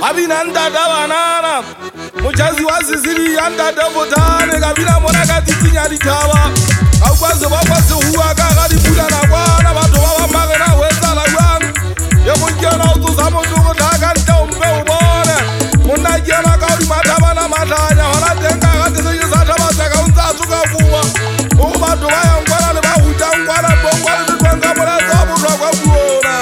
Abina ndada banana Muchazi wa Sicily andada botane Kabina mona katitinya ditaba Aukwaze bakwaze huwa kakadi pula na kwana Bato baba magena weza la yuan Ye munjena utuzamo ndugu takanta umpe ubone Muna jena kauri mataba na matanya Wana tenga kati siji sataba seka unzazu kafuwa Bato baya mkwana liba huja mkwana Bongwana nitwenga mwana zabu kwa kuona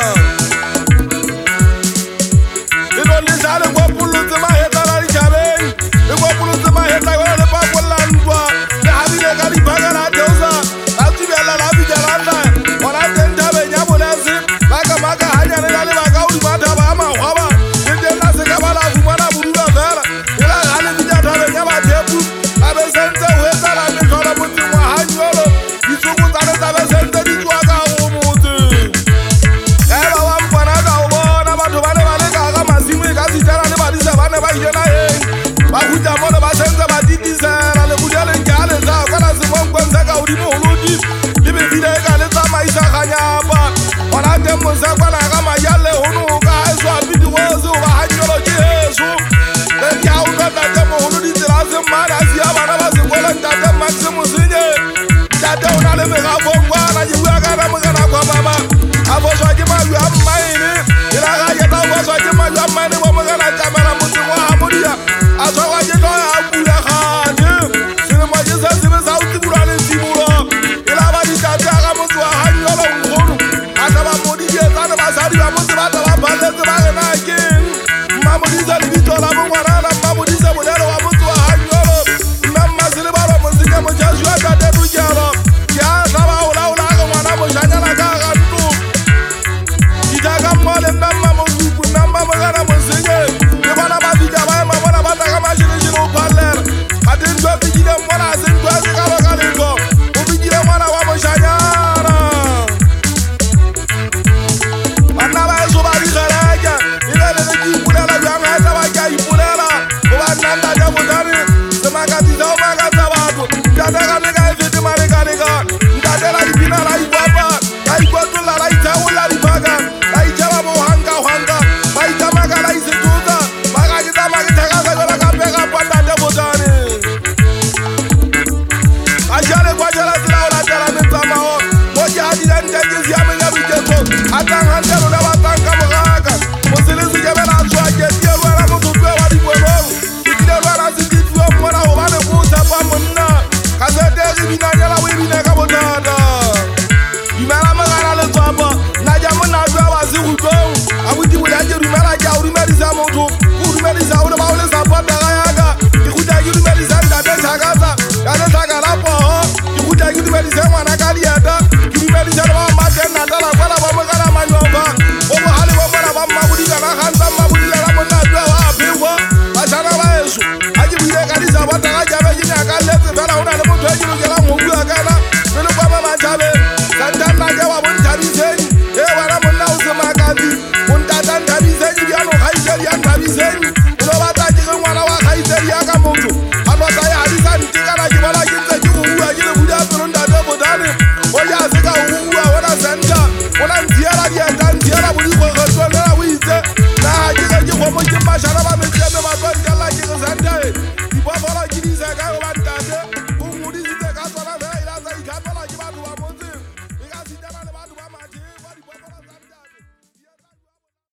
Sale kwa puluzi maheta la lichabei Kwa puluzi maheta kwa le papo landwa Ne habile kali baga na teuza Atibi ala la vijalanda Wana tentabe nyabo lezi Maka maka hanya nilali baka uli mata bama waba Nite nasi kabala kumana burula vera Ila hali vijatabe nyaba tepu Abe sente uweza la mikola muti mwa hanyolo Isuku zane zabe sente ditua ka umuti Eba wampanaka ubona Batu bane bane kaka mazimwe Kasitara ne badisa bane bayena heng Bakuja mone basenze badidisera Le kujale nkale za Kwana zimongo nzeka udimu huludi Libi vide kale za maisha kanyapa Wanate mwenze kwana kama yale hunuka Esu abidi wozi uba hanyolo jihesu Benja utoda temo huludi Tilazi mana siyaba na basi Kwele ntate maksimu sinye Tate unale mega fongwana Jibuya kana mgana kwa mama Afo swajima yu amaini Ilaka yeta uwa swajima yu amaini Wamgana chamera muti mwa hamudia Aswa wajito ya abuya khani Sini majisa sini sauti burali simuro Ilaba di tate aga muti wa hanyolo mkunu Ataba mudi yetane basari wa muti Bataba balezi bagena kin Mamudisa libito la mungwana Mamudisa mudelo wa muti wa hanyolo Memma sili baro musike muchasu ya tate bujelo Kia saba ula ula aga mwana mushanya na kaka ntu Itaga mwale memma musuku Memma mgana musinye Nibana batija bae mabona bataka mashini shinu upalera Adinjwe vijile mwana asindwe zikalo kaliko Ubijile mwana wa mushanyana Anaba esu bari kharaya Ilele niki ipulela Vyanga eta wajia ipulela Ubananda jabutani Semakatiza umakaza watu Mtateka nika ifiti marikanika Mtatela ipina la ikwapa La ikwatula la itaula lipaga La ichaba muhanga uhanga La ichamaga la isituza Makajita makitakaza yola kapeka Panda jabutani Ashale kwa jala zila ula jala mitamao Moja hadila njenjizi ya minga vijeto Atangantelo na watanga mgaka Musilizi jebela aswaje Dielu wala mututwe wadikwelo Dielu wala ziditwe mwana Hubane kusepa muna Kasete ribina nyala wibine kabotanda Yumela mgana le twapa Naja muna jwe wazi kutong Awiti wilaje rumela ja urimeliza mutu Urimeliza ule maule zapata gayaga Ikuja yurimeliza ndate chakaza